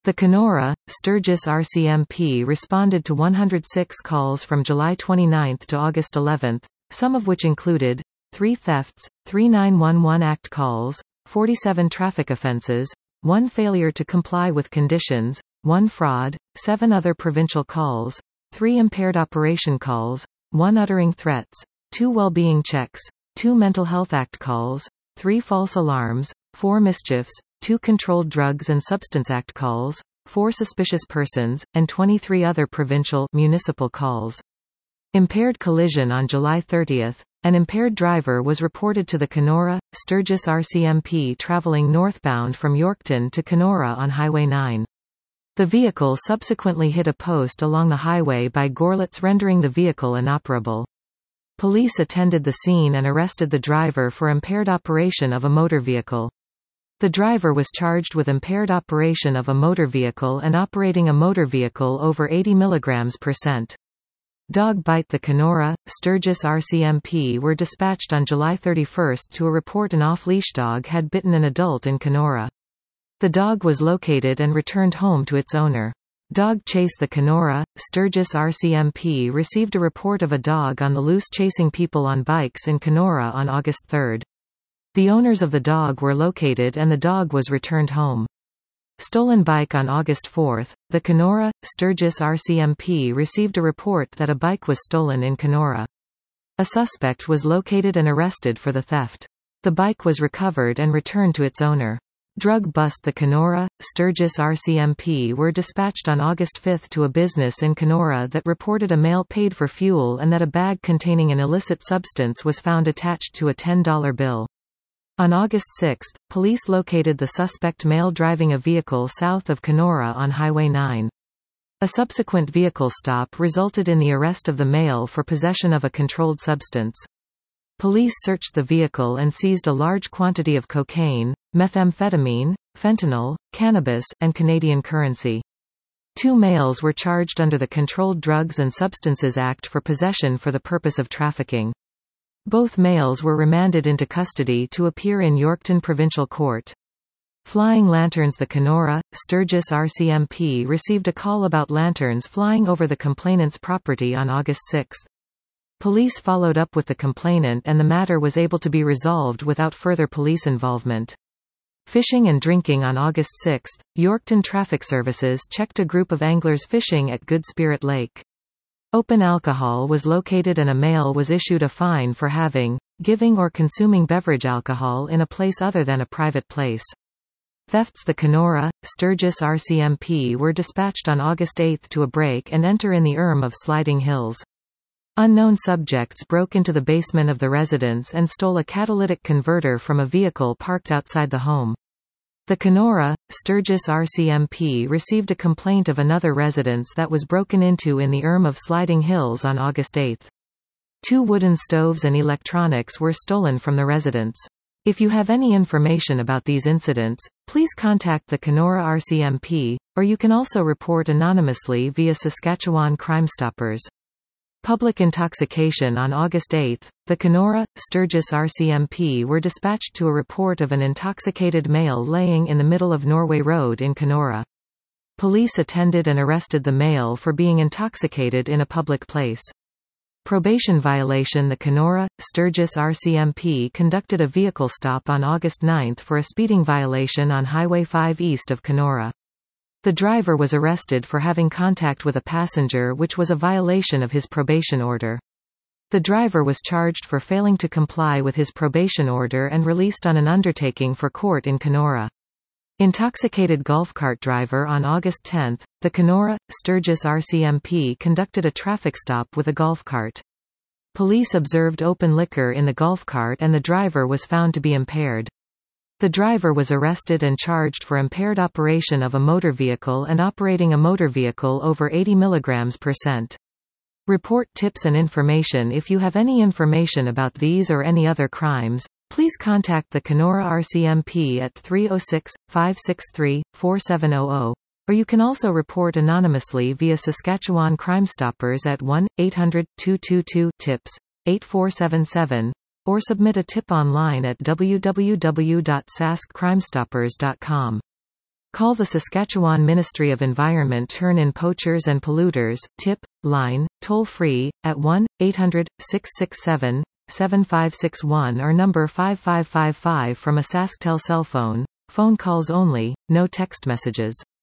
The Kenora, Sturgis RCMP responded to 106 calls from July 29 to August 11, some of which included 3 thefts, 3 911 Act calls, 47 traffic offenses, 1 failure to comply with conditions, 1 fraud, 7 other provincial calls, 3 impaired operation calls, 1 uttering threats, 2 well-being checks, 2 mental health act calls, 3 false alarms, 4 mischiefs, 2 controlled drugs and substance act calls, 4 suspicious persons, and 23 other provincial municipal calls. Impaired collision on July 30. An impaired driver was reported to the Kenora, Sturgis RCMP traveling northbound from Yorkton to Kenora on Highway 9. The vehicle subsequently hit a post along the highway by Gorlitz, rendering the vehicle inoperable. Police attended the scene and arrested the driver for impaired operation of a motor vehicle. The driver was charged with impaired operation of a motor vehicle and operating a motor vehicle over 80 mg/cent. Dog bite. The Kenora, Sturgis RCMP were dispatched on July 31 to a report an off-leash dog had bitten an adult in Kenora. The dog was located and returned home to its owner. Dog chase. The Kenora, Sturgis RCMP received a report of a dog on the loose chasing people on bikes in Kenora on August 3. The owners of the dog were located and the dog was returned home. Stolen bike. On August 4, the Kenora, Sturgis RCMP received a report that a bike was stolen in Kenora. A suspect was located and arrested for the theft. The bike was recovered and returned to its owner. Drug bust. The Kenora, Sturgis RCMP were dispatched on August 5 to a business in Kenora that reported a male paid for fuel and that a bag containing an illicit substance was found attached to a $10 bill. On August 6, police located the suspect male driving a vehicle south of Kenora on Highway 9. A subsequent vehicle stop resulted in the arrest of the male for possession of a controlled substance. Police searched the vehicle and seized a large quantity of cocaine, methamphetamine, fentanyl, cannabis, and Canadian currency. 2 males were charged under the Controlled Drugs and Substances Act for possession for the purpose of trafficking. Both males were remanded into custody to appear in Yorkton Provincial Court. Flying lanterns. The Kenora, Sturgis RCMP received a call about lanterns flying over the complainant's property on August 6. Police followed up with the complainant and the matter was able to be resolved without further police involvement. Fishing and drinking. On August 6, Yorkton Traffic Services checked a group of anglers fishing at Good Spirit Lake. Open alcohol was located and a male was issued a fine for having, giving or consuming beverage alcohol in a place other than a private place. Thefts. The Kenora, Sturgis RCMP were dispatched on August 8 to a break and enter in the of Sliding Hills. Unknown subjects broke into the basement of the residence and stole a catalytic converter from a vehicle parked outside the home. The Kenora, Sturgis RCMP received a complaint of another residence that was broken into in the of Sliding Hills on August 8. 2 wooden stoves and electronics were stolen from the residence. If you have any information about these incidents, please contact the Kenora RCMP, or you can also report anonymously via Saskatchewan Crime Stoppers. Public intoxication. On August 8, the Kenora, Sturgis RCMP were dispatched to a report of an intoxicated male laying in the middle of Norway Road in Kenora. Police attended and arrested the male for being intoxicated in a public place. Probation violation. The Kenora, Sturgis RCMP conducted a vehicle stop on August 9 for a speeding violation on Highway 5 east of Kenora. The driver was arrested for having contact with a passenger, which was a violation of his probation order. The driver was charged for failing to comply with his probation order and released on an undertaking for court in Kenora. Intoxicated golf cart driver. On August 10, the Kenora, Sturgis RCMP conducted a traffic stop with a golf cart. Police observed open liquor in the golf cart and the driver was found to be impaired. The driver was arrested and charged for impaired operation of a motor vehicle and operating a motor vehicle over 80 mg/cent. Report tips and information. If you have any information about these or any other crimes, please contact the Kenora RCMP at 306-563-4700, or you can also report anonymously via Saskatchewan Crime Stoppers at 1-800-222-TIPS, 8477, or submit a tip online at www.saskcrimestoppers.com. Call the Saskatchewan Ministry of Environment. Turn-in poachers and polluters, tip, line, toll-free, at 1-800-667-7561 or number 5555 from a SaskTel cell phone. Phone calls only, no text messages.